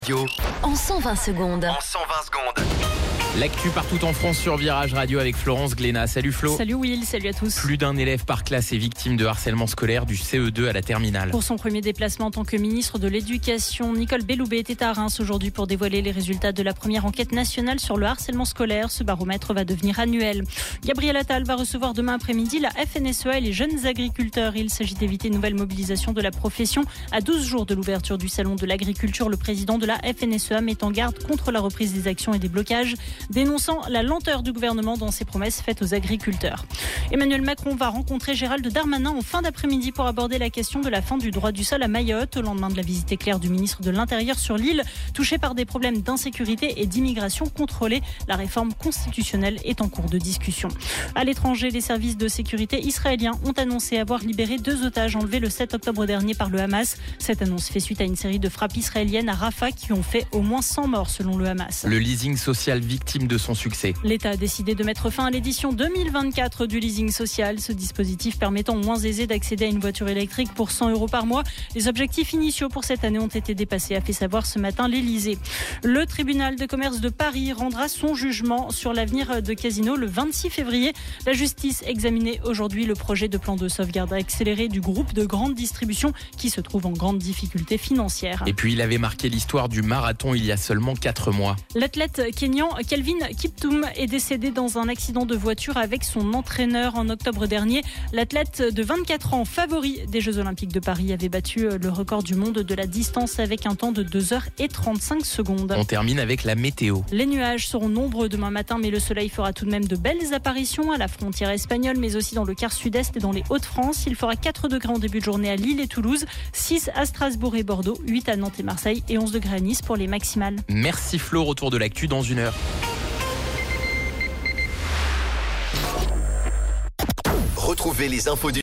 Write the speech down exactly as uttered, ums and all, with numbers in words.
Radio. En cent vingt secondes. En cent vingt secondes. L'actu partout en France sur Virage Radio avec Florence Glénat. Salut Flo. Salut Will, salut à tous. Plus d'un élève par classe est victime de harcèlement scolaire du C E deux à la terminale. Pour son premier déplacement en tant que ministre de l'Éducation, Nicole Belloubet était à Reims aujourd'hui pour dévoiler les résultats de la première enquête nationale sur le harcèlement scolaire. Ce baromètre va devenir annuel. Gabriel Attal va recevoir demain après-midi la F N S E A et les jeunes agriculteurs. Il s'agit d'éviter une nouvelle mobilisation de la profession. À douze jours de l'ouverture du salon de l'agriculture, le président de la F N S E A met en garde contre la reprise des actions et des blocages, dénonçant la lenteur du gouvernement dans ses promesses faites aux agriculteurs. Emmanuel Macron va rencontrer Gérald Darmanin en fin d'après-midi pour aborder la question de la fin du droit du sol à Mayotte, au lendemain de la visite éclair du ministre de l'Intérieur sur l'île, touchée par des problèmes d'insécurité et d'immigration contrôlée. La réforme constitutionnelle est en cours de discussion. À l'étranger, les services de sécurité israéliens ont annoncé avoir libéré deux otages enlevés le sept octobre dernier par le Hamas. Cette annonce fait suite à une série de frappes israéliennes à Rafah qui ont fait au moins cent morts selon le Hamas. Le leasing social victime de son succès. L'État a décidé de mettre fin à l'édition deux mille vingt-quatre du leasing social. Ce dispositif permettant aux moins aisés d'accéder à une voiture électrique pour cent euros par mois. Les objectifs initiaux pour cette année ont été dépassés, a fait savoir ce matin l'Élysée. Le tribunal de commerce de Paris rendra son jugement sur l'avenir de Casino le vingt-six février. La justice examinait aujourd'hui le projet de plan de sauvegarde accéléré du groupe de grande distribution qui se trouve en grande difficulté financière. Et puis il avait marqué l'histoire du marathon il y a seulement quatre mois. L'athlète kényan Kelvin Kiptum est décédé dans un accident de voiture avec son entraîneur en octobre dernier. L'athlète de vingt-quatre ans, favori des Jeux Olympiques de Paris, avait battu le record du monde de la distance avec un temps de deux heures trente-cinq secondes. On termine avec la météo. Les nuages seront nombreux demain matin, mais le soleil fera tout de même de belles apparitions à la frontière espagnole, mais aussi dans le quart sud-est et dans les Hauts-de-France. Il fera quatre degrés en début de journée à Lille et Toulouse, six à Strasbourg et Bordeaux, huit à Nantes et Marseille et onze degrés à Nice pour les maximales. Merci Flo, retour de l'actu dans une heure. Retrouvez les infos du